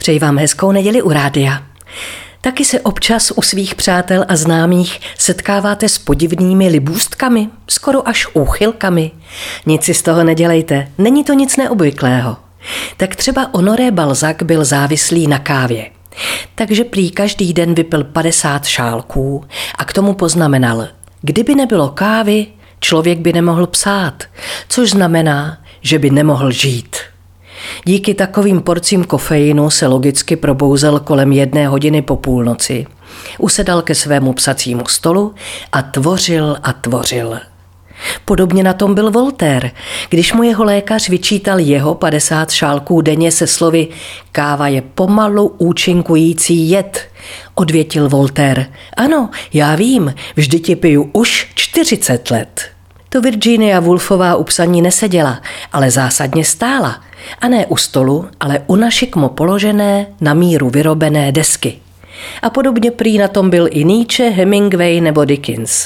Přeji vám hezkou neděli u rádia. Taky se občas u svých přátel a známých setkáváte s podivnými libůstkami, skoro až úchylkami. Nic si z toho nedělejte, není to nic neobvyklého. Tak třeba Honoré Balzac byl závislý na kávě. Takže prý každý den vypil 50 šálků a k tomu poznamenal: kdyby nebylo kávy, člověk by nemohl psát, což znamená, že by nemohl žít. Díky takovým porcím kofeinu se logicky probouzel kolem 1 hodiny po půlnoci. Usedal ke svému psacímu stolu a tvořil. Podobně na tom byl Voltaire, když mu jeho lékař vyčítal jeho 50 šálků denně se slovy káva je pomalu účinkující jed. Odvětil Voltaire: ano, já vím, vždyť ji piju už 40 let. To Virginia Woolfová u psaní neseděla, ale zásadně stála. A ne u stolu, ale u našikmo položené, na míru vyrobené desky. A podobně prý na tom byl i Nietzsche, Hemingway nebo Dickens.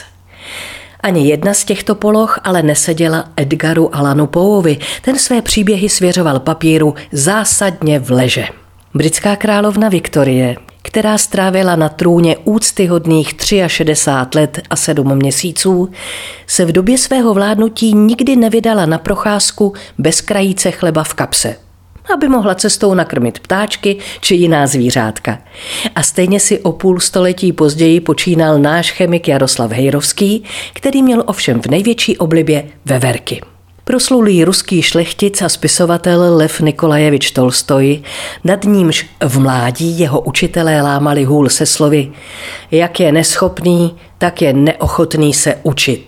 Ani jedna z těchto poloh ale neseděla Edgaru Allanu Poeovi, ten své příběhy svěřoval papíru zásadně v leže. Britská královna Viktorie, která strávila na trůně úctyhodných 63 let a 7 měsíců, se v době svého vládnutí nikdy nevydala na procházku bez krajíce chleba v kapse, aby mohla cestou nakrmit ptáčky či jiná zvířátka. A stejně si o půl století později počínal náš chemik Jaroslav Hejrovský, který měl ovšem v největší oblibě veverky. Proslulý ruský šlechtic a spisovatel Lev Nikolajevič Tolstoj, nad nímž v mládí jeho učitelé lámali hůl se slovy jak je neschopný, tak je neochotný se učit.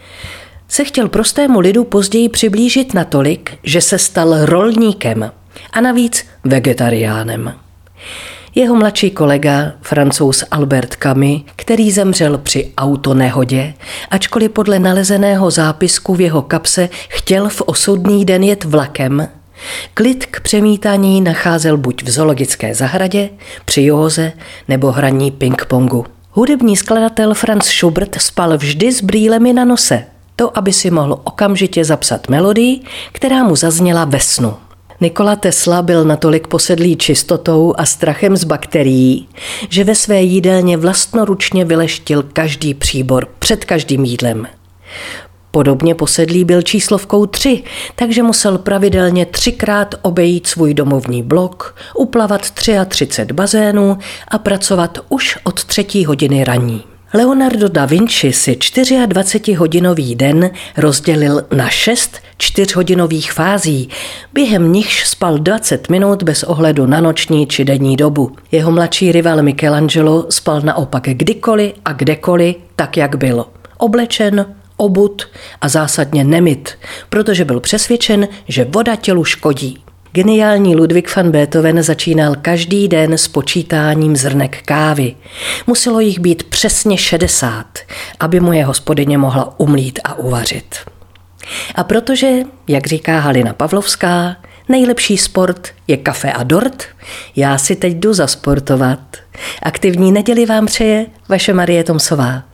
Se chtěl prostému lidu později přiblížit natolik, že se stal rolníkem a navíc vegetariánem. Jeho mladší kolega, Francouz Albert Camus, který zemřel při autonehodě, ačkoliv podle nalezeného zápisku v jeho kapse chtěl v osudný den jet vlakem, klid k přemítání nacházel buď v zoologické zahradě, při józe nebo hraní ping-pongu. Hudební skladatel Franz Schubert spal vždy s brýlemi na nose, to aby si mohl okamžitě zapsat melodii, která mu zazněla ve snu. Nikola Tesla byl natolik posedlý čistotou a strachem z bakterií, že ve své jídelně vlastnoručně vyleštil každý příbor před každým jídlem. Podobně posedlý byl číslovkou 3, takže musel pravidelně 3krát obejít svůj domovní blok, uplavat 33 bazénů a pracovat už od 3 hodiny ranní. Leonardo da Vinci si 24hodinový den rozdělil na 6 4hodinových fází, během nichž spal 20 minut bez ohledu na noční či denní dobu. Jeho mladší rival Michelangelo spal naopak kdykoliv a kdekoliv, tak jak byl. Oblečen, obut a zásadně nemyt, protože byl přesvědčen, že voda tělu škodí. Geniální Ludwig van Beethoven začínal každý den s počítáním zrnek kávy. Muselo jich být přesně 60, aby mu je hospodyně mohla umlít a uvařit. A protože, jak říká Halina Pavlovská, nejlepší sport je kafe a dort, já si teď jdu zasportovat. Aktivní neděli vám přeje vaše Marie Tomsová.